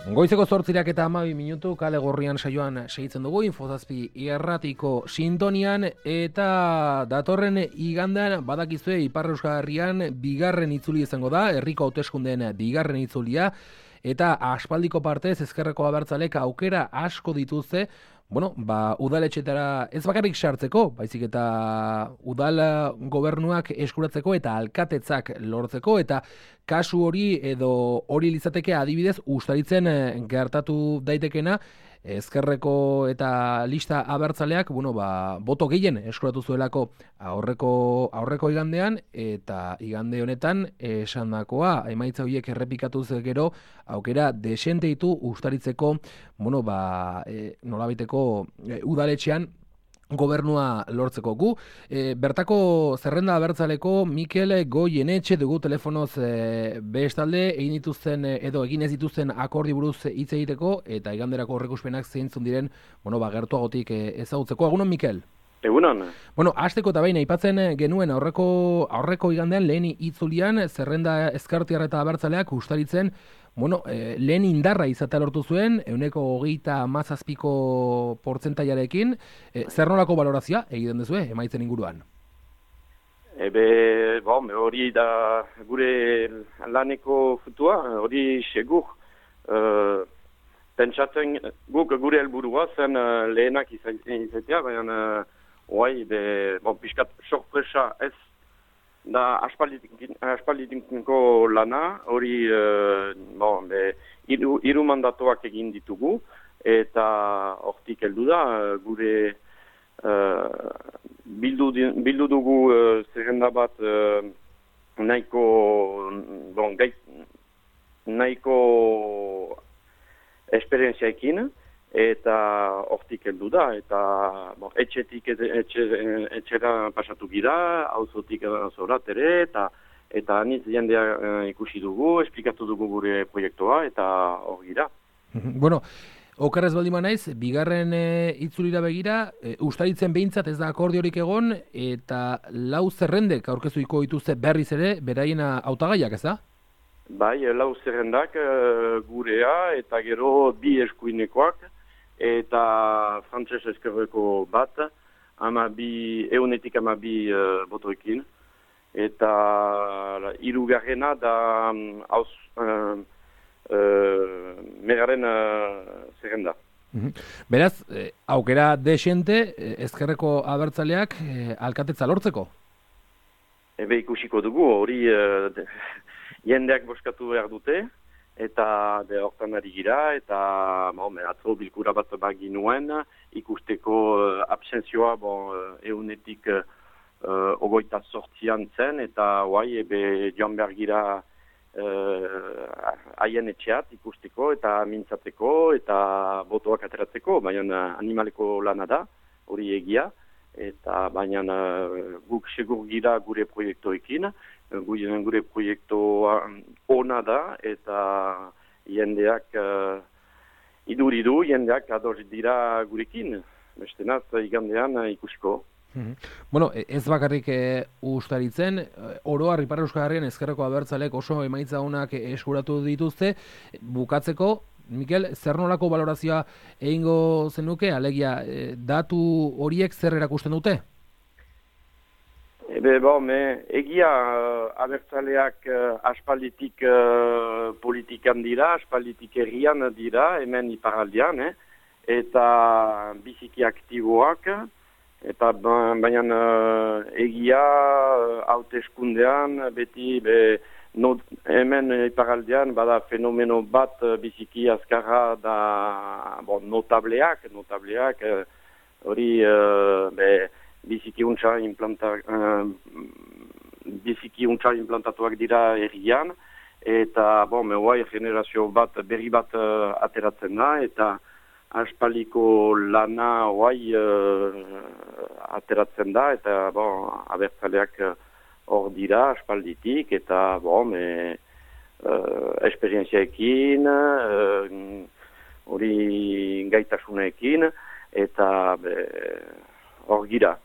Goizeko 8:12 kale gorrian saioan segitzen dugu Infozazpi irratiko sintonian eta datorren igandean badakizue Ipar Euskal Herrian bigarren itzuli izango da, herriko hauteskundeen bigarren itzulia eta aspaldiko partez ezkerreko abertzalek aukera asko dituzte udaletxetara ez bakarrik sartzeko, baizik eta udal gobernuak eskuratzeko eta alkatetzak lortzeko eta kasu hori edo hori litzateke adibidez Ustaritzen gertatu daitekena ezkerreko eta lista abertzaleak boto gehien eskuratu zuelako aurreko igandean eta igande honetan esandakoa emaitza horiek errepikatuz gero aukera desente ditu Ustaritzeko nolabaiteko udaletxean gobernua lortzeko gu. Bertako zerrenda abertzaleko Mikel Goienetxe dugu telefonoz bestalde egin ez dituzten akordi buruz hitz egiteko eta iganderako aurreikuspenak zeintzun diren gertuagotik ezagutzeko. Egunon, Mikel? Egunon. Hasteko eta behin aipatzen genuen aurreko igandean lehen itzulian zerrenda ezkertiar eta abertzaleak Ustaritzen lehen indarra izatea lortu zuen, 27% portzentaiarekin. Zer nolako balorazioa egiten duzue emaitzen inguruan? Hori da gure laneko futua, hori segur. Pentsatzen guk gure helburua zen lehenak izatea, baina piskat sorpresa ez da aspalditinko lana, hori hiru mandatoak egin ditugu, eta hortik heldu da, gure bildu dugu zerrenda bat nahiko esperientziaekin, eta hortik heldu da, eta etxetik etxera pasatu gira, auzotik zorat ere, eta anitz jendea ikusi dugu, esplikatu dugu gure proiektua, eta hor gira. Okerrez baldin naiz, bigarren itzulira begira, Ustaritzen behintzat ez da akordiorik egon, eta lau zerrendek aurkezuiko dituzte berriz ere, beraien hautagaiak, ez da? Bai, lau zerrendak gurea, eta gero bi eskuinekoak, eta frantses ezkerreko bat, 12 botoekin, eta hirugarrena da megaren zerrenda. Beraz, aukera desente ezkerreko abertzaleak alkatetza lortzeko? Ikusiko dugu, hori jendeak boskatu behar dute, eta hortan ari gira, eta atzo bilkura bat bagi nuen, ikusteko absentzioa 28 zen, eta joan behar gira haien etxeat ikusteko, eta mintzateko, eta botoak ateratzeko, baina animaleko lana da, hori egia, eta baina guk segur gira gure proiektoekin, gure proiektua ona da, eta jendeak iduridu, jendeak ados dira gurekin, bestenaz igandean ikusiko. Ez bakarrik Ustaritzen, oroar Ipar Euskal Herrian ezkerreko abertzalek oso emaitza onak eskuratu dituzte. Bukatzeko, Mikel, zer nolako balorazioa egingo zenuke, alegia datu horiek zer erakusten dute? Egia abertzaleak aspalditik politikan dira, aspalditik herrian dira, hemen iparaldean, eta biziki aktiboak, eta baina egia hauteskundean beti hemen iparaldean bada fenomeno bat biziki azkarra da notableak hori biziki untsa implantatuak dira herrian, eta generazio berri bat ateratzen da, eta aspaliko lana ateratzen da, eta abertzaleak hor dira aspalditik, eta esperientziaekin, hori gaitasunekin, eta hor gira.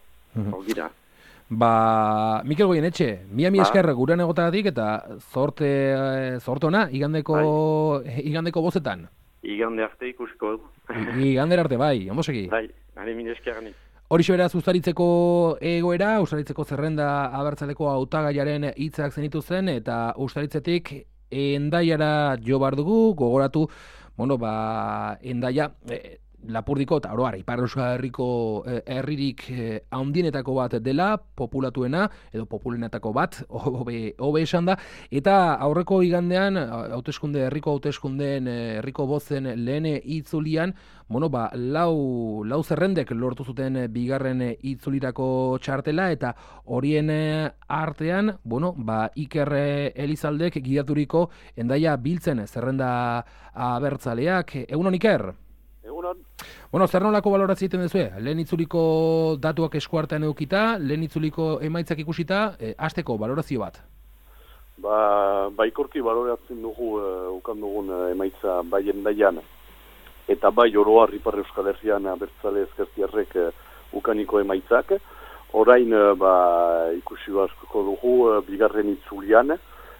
Mikel Goienetxe, mi esker gurean egotagatik eta zorte ona igandeko bozetan. Igande arte ikusiko du. Igande arte, bai, ondo segi. Bai, mila esker nik. Horixe beraz Uztaritzeko egoera, Uztaritzeko zerrenda abertzaleko hautagaiaren hitzak zenitu zen, eta Uztaritzetik Hendaiara jo bar dugu, gogoratu, Hendaia, Lapurdiko eta oro har Ipar Euskal Herriko herririk handienetako bat dela, populatuena edo populenetako bat, hobe esan da, eta aurreko igandean herriko hauteskundeen herriko bozen lehen itzulian, lau zerrendek lortu zuten bigarren itzulirako txartela, eta horien artean, Iker Elizaldek gidaturiko Hendaia biltzen zerrenda abertzaleak. Egunon, Iker? Egunon. Zer nolako balorazio egiten duzue? Lehen itzuliko datuak eskuartean edukita, lehen itzuliko emaitzak ikusita, hasteko balorazio bat? Baikorki baloratzen dugu ukan dugun emaitza bai Hendaian, eta bai oro har Ipar Euskal Herrian abertzale ezkertiarrek ukaniko emaitzak. Orain ikusi asko dugu bigarren itzulian,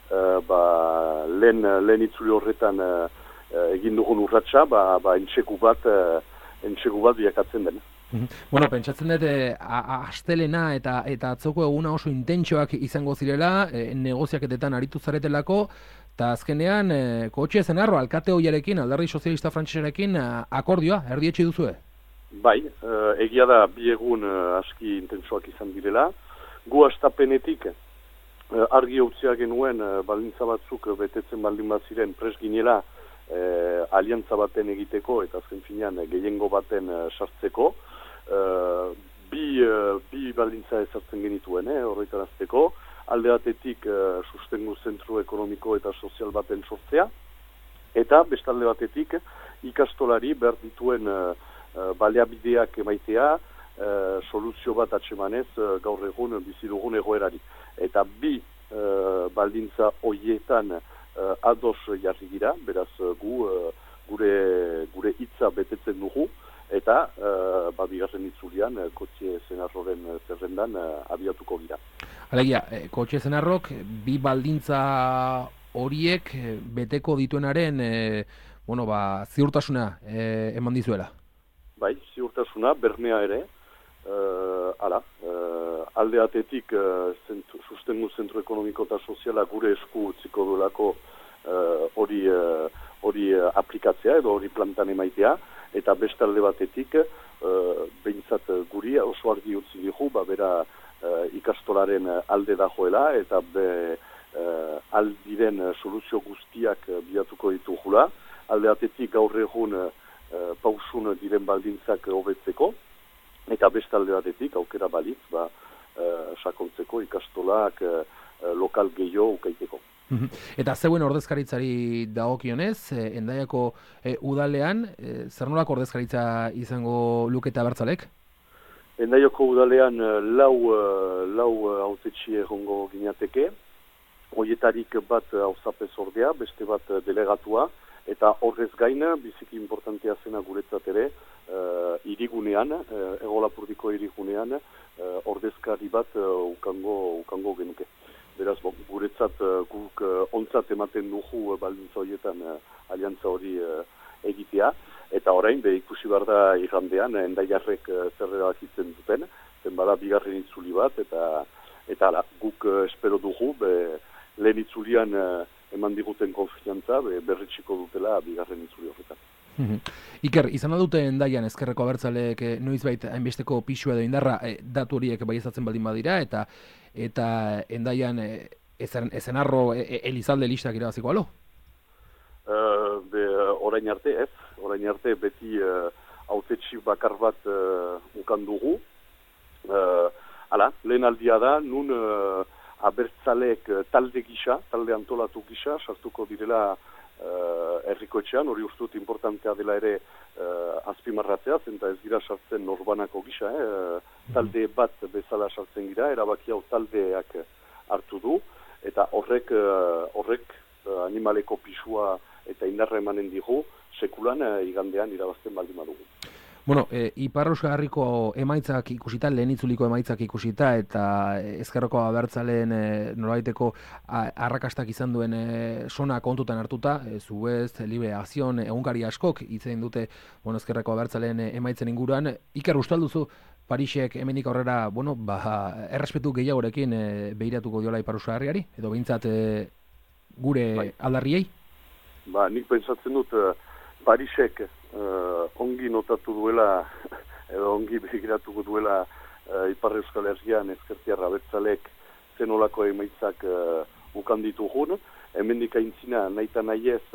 lehen itzuli horretan egin dugun urratsa, entxegu bat biakatzen den. Pentsatzen dut astelena eta atzoko eguna oso intentsoak izango zirela, negoziaketetan aritu zaretelako, eta azkenean Kotxe Zenarro alkate hoiarekin, Alderdi Sozialista Frantsesarekin akordioa erdietsi duzue? Bai, egia da bi egun aski intentsoak izan direla. Gu hastapenetik argi utzia genuen baldintza batzuk betetzen baldin bat ziren prest ginela aliantza baten egiteko eta azken finean gehiengo baten sartzeko. Bi baldintza ezartzen genituen horretarazteko. Alde batetik sustengu zentru ekonomiko eta sozial baten sortzea, eta bestalde batetik ikastolari behar dituen baliabideak emaitea, soluzio bat atsemanez gaur egun bizi dugun egoerari. Eta bi baldintza hoietan ados jarri gira, beraz gure hitza betetzen dugu, eta bigarren itzulian Kotxe Zenarroren zerrendan abiatuko gira. Alegia, Kotxe Zenarrok bi baldintza horiek beteko dituenaren ziurtasuna eman dizuela. Bai, ziurtasuna, bermea ere, alde batetik sustengu zentro ekonomiko eta soziala gure esku utziko duelako hori aplikatzea edo hori plantan emaitea, eta beste alde batetik behintzat guri oso argi utzi digu, bera ikastolaren alde dagoela eta aldiren soluzio guztiak bilatuko ditugula, alde batetik gaur egun pausun diren baldintzak hobetzeko, eta beste alde batetik aukera balitz sakontzeko ikastolak lokal gehiago ukaiteko. Eta zeuen ordezkaritzari dagokionez, Hendaiako udalean, zer nolako ordezkaritza izango luketa abertzalek? Hendaiako udalean lau hautetxi egongo ginateke, horietarik bat hauzapez ordea, beste bat delegatua, eta horrez gaina, biziki importantea zena guretzat ere, irigunean, Hego Lapurdiko irigunean, ordezkari bat ukango genuke. Beraz, guretzat guk ontzat ematen dugu baldintza horietan aliantza hori egitea, eta orain, ikusi behar da igandean, Hendaiarrek zer erabakitzen duten, zenbada bigarren itzuli bat, eta guk espero dugu, lehen itzulian eman diguten konfiantza, berritxiko dutela bigarren itzuli horretan. Iker, izan dute Hendaian ezkerreko abertzaleek noizbait hainbesteko pisua edo indarra datu horiek baieztatzen baldin badira, eta Hendaian Zenarro Elizalde listak irabaziko alo? Orain arte beti hautetsi bakar bat ukan dugu. Lehen aldia da, nun abertzaleek talde antolatu gisa, sartuko direla herrikoetxean, hori ustut importantea dela ere azpimarratzea, eta ez gira sartzen norbanako gisa, talde bat bezala sartzen gira, erabaki hau taldeak hartu du, eta horrek animaleko pisua eta indarra emanen digu, sekulan igandean irabazten baldin badugu. Bueno, Ipar Euskal Herriko emaitzak ikusita, lehen itzuliko emaitzak ikusita, eta ezkerreko abertzaleen nolabaiteko arrakastak izan duen sona kontutan hartuta, Zuez, Libre, Azion, egunkari askok hitzein dute, bueno, ezkerreko abertzaleen emaitzen inguruan. Iker, uste alduzu, Parisek hemendik aurrera, bueno, errespetu gehiagorekin behiratuko diola Ipar Euskal Herriari, edo behintzat gure aldarriei? Nik pentsatzen dut Parisek ongi notatu duela, edo ongi begiratuko duela Ipar Euskal Herrian ezkertiarra abertzalek zenolako emaitzak ukan ditugun. Hemendik aintzina naita nahi ez,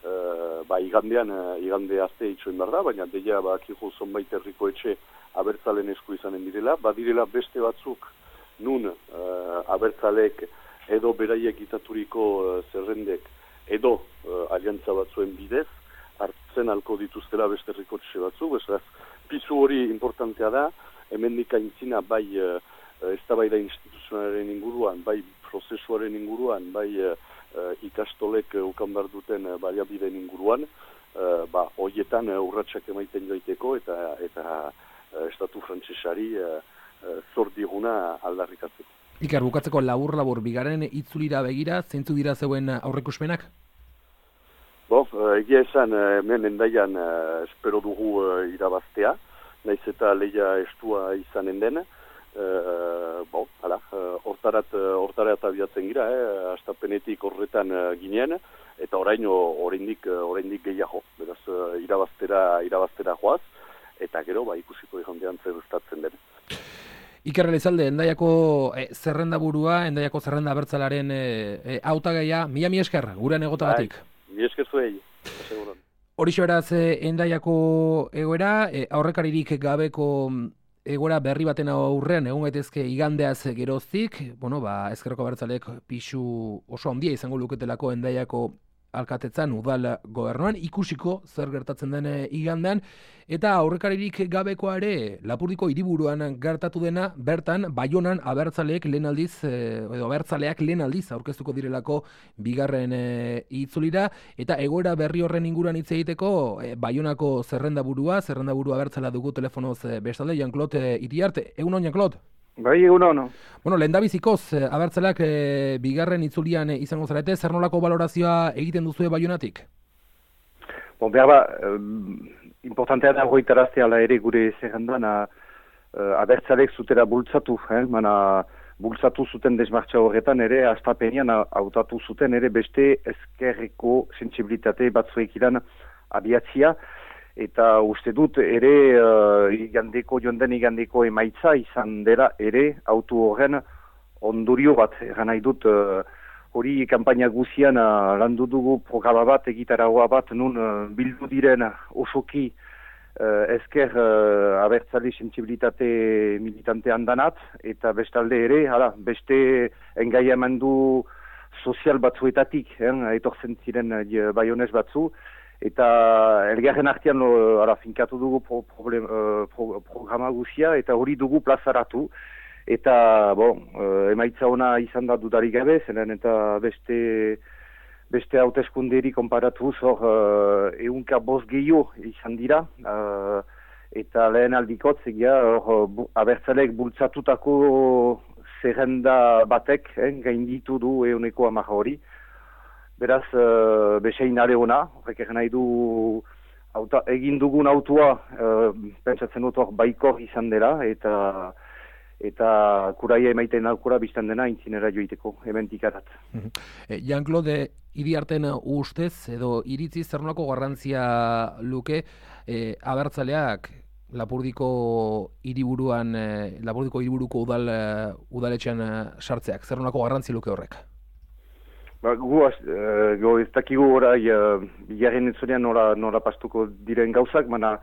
igande arte itxoen behar da, baina deia bakigu zonbait herriko etxe abertzalen esku izanen direla. Badirela beste batzuk nun abertzalek edo beraiek itaturiko zerrendek edo aliantza batzuen bidez hartzen alko dituztela beste herriko etxe batzuk. Beraz, pizu hori importantea da, hemendik aintzina bai eztabaida instituzionalen inguruan, bai prozesuaren inguruan, bai ikastolek ukan behar duten baliabideen inguruan, horietan urratsak emaiten joiteko eta estatu frantsesari zor diguna aldarrikatzeko. Iker, bukatzeko labur bigarren itzulira begira, zeintzu dira zeuen aurreikuspenak? Egia esan, hemen endaian espero dugu irabaztea, naiz eta lehia estua izanen den. Hortarat abiatzen gira, astapenetik horretan ginen, eta oraindik gehiago. Beraz, irabaztera joaz, eta gero, ikusiko ikondean zer ustatzen den. Iker Elizalde, Endaiako zerrendaburua, Endaiako zerrenda abertzalaren hautagaia, mila esker, gurean egotagatik. Mila esker zuei, seguran. Horixo beraz, Endaiako egoera, aurrekaririk gabeko egoera berri baten aurrean egun gaitezke igandeaz geroztik, ezkerreko abertzalek pisu oso handia izango luketelako Endaiako alkatetzan udal gobernuan, ikusiko zer gertatzen den igandean, eta aurrekaririk gabekoa ere Lapurdiko hiriburuan gertatu dena, bertan Baionan abertzaleak lehen aldiz aurkeztuko direlako bigarren itzulira, eta egoera berri horren inguruan hitz egiteko Baionako zerrendaburu abertzala dugu telefonoz bestalde, Jean-Claude Iriarte. Egunon, Jean-Claude? Bai, egunon. Bueno, lehendabizikoz, abertzaleak bigarren itzulian izango zarete, zer nolako balorazioa egiten duzue Baionatik? Importantea da goitarazte ala ere gure zerrendan abertzaleek zutera bultzatu, bultzatu zuten desmartxa horretan ere, astapenean hautatu zuten ere beste ezkerreko sentsibilitate batzuek iran abiatzia, eta uste dut ere igandeko emaitza izan dela ere autu horren ondorio bat. Egan nahi dut hori kanpaina guzian landu dugu programa bat, egitaragoa bat, nun bildu diren osoki ezker abertzale sentsibilitate militante handanat, eta bestalde ere, beste engaiamendu sozial batzuetatik, etortzen ziren baionez batzu, eta elgarren artean finkatu dugu programa guzia, eta hori dugu plazaratu, eta emaitza ona izan da dudarik gabe, zenen eta beste hauteskunderi konparatuz hor 105 gehiago izan dira, eta lehen aldikotz abertzaleek bultzatutako zerrenda batek gainditu du 110 hori. Beraz, besein ale ona, horrek nahi du egin dugun autua, pentsatzen dut hor baikor izan dela, eta kuraia emaiten aukura biztan dena intzinera joiteko, hementik arat. Jean-Claude, Iriarten ustez, edo iritzi zer nolako garrantzia luke, abertzaleak Lapurdiko hiriburuko udaletxean sartzeak, zer nolako garrantzi luke horrek? Gu ez dakigu orai bigarren itzulean nola pastuko diren gauzak, baina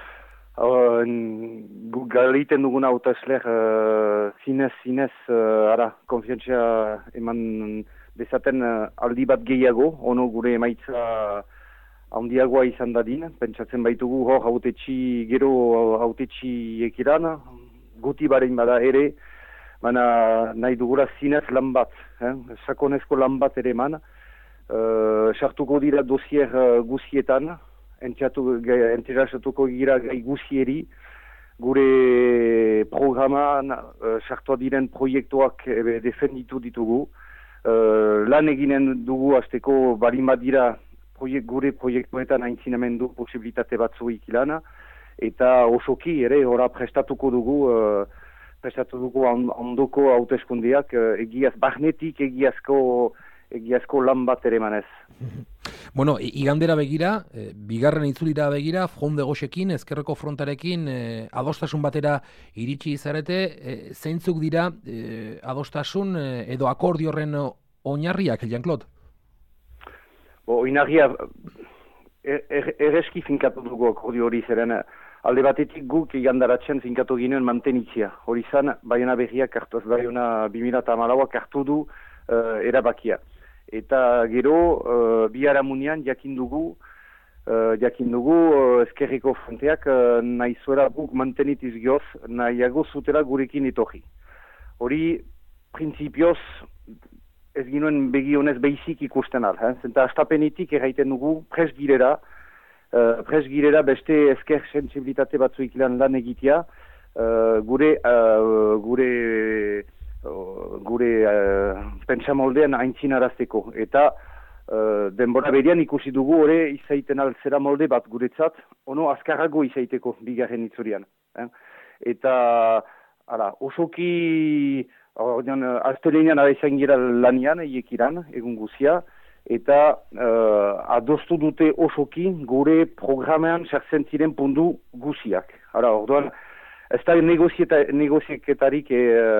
gu galeiten duguna hautesleak zinez konfiantzia eman dezaten aldi bat gehiago, ono gure emaitza handiagoa izan dadin, pentsatzen baitugu hor hautetxi ekiran, guti barein bada ere, baina nahi dugula zinez lan bat, sakonezko lan bat ere eman, sartuko dira dosier guzietan, enterasatuko gira gai guzieri, gure programan sartua diren proiektuak defenditu ditugu. Lan eginen dugu azteko balima dira gure proiektuetan aintzinamendu posibilitate batzu ikilana, eta osoki ere ora prestatu dugu ondoko hauteskundeak barnetik egiazko lan bat ere manez. Bueno, igandera begira, bigarren itzulira begira, Front de Gauchekin, Ezkerreko Frontarekin adostasun batera iritsi izarete, zeintzuk dira adostasun edo akordio horren oinarriak, Jean-Claude? Oinarria erreski finkatu dugu akordio hori zeren, alde batetik guk igandaratzen finkatu ginen mantenitzia. Hori zan, Baiona berriak hartu, Baiona 2014ak hartu du erabakia. Eta gero, biharamunean jakin dugu Ezkerreko Fronteak nahi zuela guk mantenitiz gioz, nahiago zutela gurekin etorri. Hori, prinsipioz, ez ginoen begionez behizik ikusten al. Zenta astapenitik erraiten dugu prest girera beste ezker sensibilitate batzu ikilan lan egitea, gure pentsamoldean aintzinarazteko. Eta denbora berian ikusi dugu hori izaiten alzera molde bat guretzat, ono azkarrago izaiteko bigarren itzurian. Eta osoki astelenean izan gira lanian eiekiran, egun guzia, eta adostu dute osoki gure programean sartzen ziren puntu guziak. Orduan, ez da negozieketarik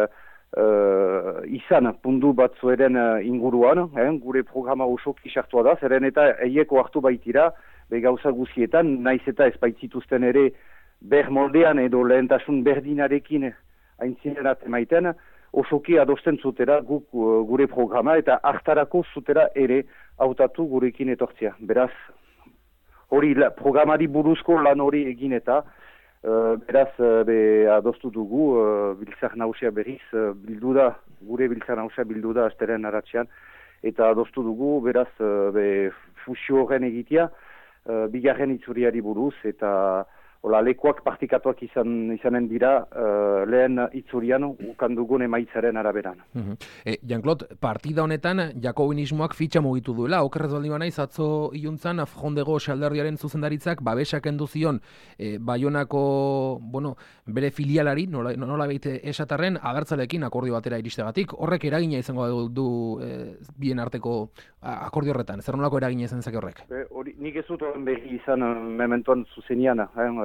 izan puntu batzueren inguruan, gure programa osoki sartua da, zeren eta eieko hartu baitira, gauza guzietan, naiz eta ez baitzituzten ere ber moldean edo lehentasun berdinarekin aintzinerat emaiten, osoki adosten zutera gure programa eta hartarako zutera ere hautatu gurekin etortzia. Beraz, hori programari buruzko lan hori egin eta beraz adostu dugu biltzar nagusia berriz gure biltzar nagusia bildu da asteren aratzean eta adostu dugu beraz fusio horren egitea bigarren itzuriari buruz eta lekuak partikatuak izanen dira lehen itzurian ukandugun emaitzaren araberan. Jean-Claude, partida honetan jakobinismoak fitxa mugitu duela. Okerrez baldin banaiz, atzo iluntzan Front de Gauche alderdiaren zuzendaritzak babesak kendu zion Baionako bere filialari, nola behite esatarren, abertzalekin akordio batera iristegatik. Horrek eragina izango du bien arteko akordio horretan. Zer nolako eragina izan zake horrek? Nik ez dut horren berri izan mementoan zuzenian.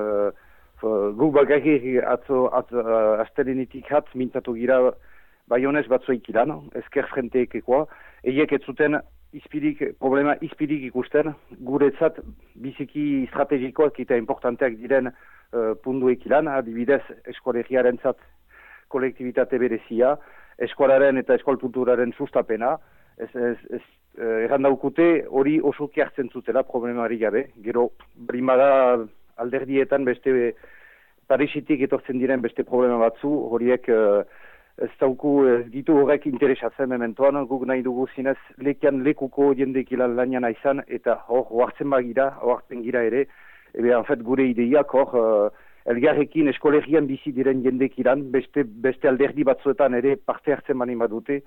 Guk bakarrik atzo astelenetik mintzatu gira Baionez batzuek ilan, Ezker Frenteekekoa, eiek ez zuten problema izpirik ikusten, guretzat biziki estrategikoak eta importanteak diren puntuek ilan, adibidez eskolegiaren zat kolektibitate berezia, eskolaren eta eskolkulturaren sustapena, errandaukute hori osoki hartzen zutela problemari gabe, gero primada alderdietan beste Parisitik etortzen diren beste problema batzu, horiek ez ditu horrek interesatzen mementoan, guk nahi dugu zinez lekian lekuko jendekilan lanian izan, eta hoartzen gira ere, gure ideiak elgarrekin eskolegian bizi diren jendekilan, beste alderdi batzuetan ere parte hartzen bani badute,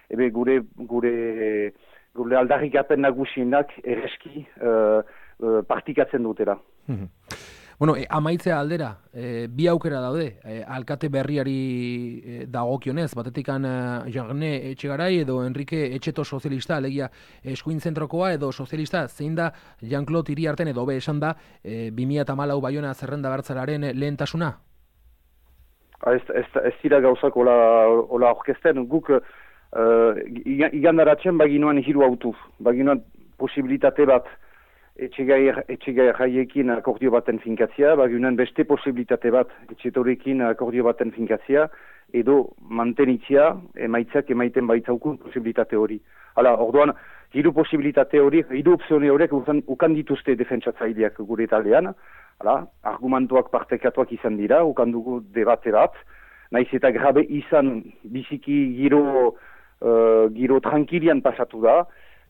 gure aldarrikapen nagusienak ereski partikatzen dutela. Amaitzea aldera, bi aukera daude, alkate berriari dagokionez, batetikan Jarne Etxegarai edo Enrique Etxeto sozialista, alegia eskuin zentrokoa edo sozialista, zein da Jean-Claude Iriarten edo esan da 2014 Baiona zerrenda bertzararen lehentasuna? Ez dira gauzak hola orkesten, guk igandaratzen baginoan hiru autu, baginoan posibilitate bat Etxegaiekin akordio baten finkatzia, bagunen beste posibilitate bat Etxetorekin akordio baten finkatzia, edo mantenitzia emaitzak emaiten baitzaukun posibilitate hori. Orduan, hiru posibilitate hori, hiru opzione horiek ukan dituzte defentsatzaileak gure taldean, argumentuak partekatuak izan dira, ukan dugu debate bat, naiz eta grabe izan biziki giro tranquilian pasatu da,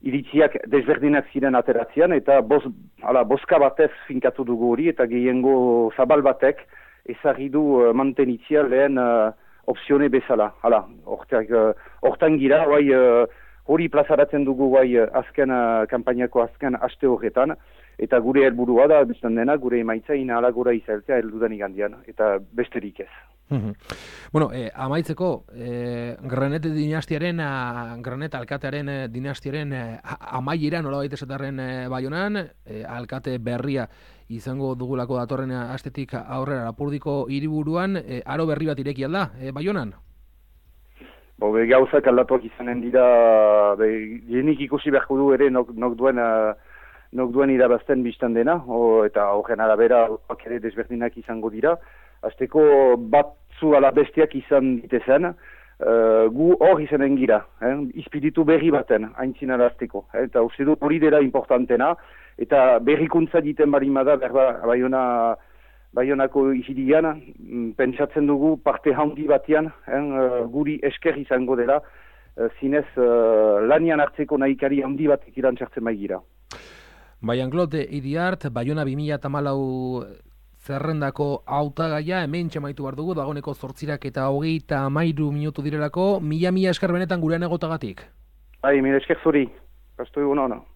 iritziak desberdinak ziren ateratzean, eta boska batez finkatu dugu hori, eta gehiengo zabal batek ezagri du mantenitzia lehen opzione bezala. Hortan gira, hori plazaratzen dugu kampainako azken aste horretan, eta gure helburua da, biztan dena, gure emaitza inalagora izailtzea heldudan igandian, eta besterik ez. Bueno, amaitzeko, Granet dinastiaren, Granet alkatearen dinastiaren amaiera nolabait esatarren Baionan, alkate berria izango dugulako datorren astetik aurrera Lapurdiko hiriburuan, aro berri bat ireki alda, Baionan? Gauzak aldatuak izanen dira, jenik ikusi beharko du ere nok duen irabazten biztan dena, eta horren arabera ere desberdinak izango dira. Azteko batzu ala bestiak izan ditezen, gu hor izanen gira, ispiritu berri baten, haintzina azteko. Eta uste dut hori dela importantena, eta berrikuntza diten barimada, Baionako hirian, pentsatzen dugu parte handi batean, guri esker izango dela, zinez lanian hartzeko nahikari handi batek irantxartzen baigira. Baian-Claude Idiart, Baiona 2014 zerrendako hautagaia hemen txamaitu behar dugu, dagoneko 8:23 minutu direlako, mila esker benetan gurean egotagatik. Mila esker zuri, gastu egun hona.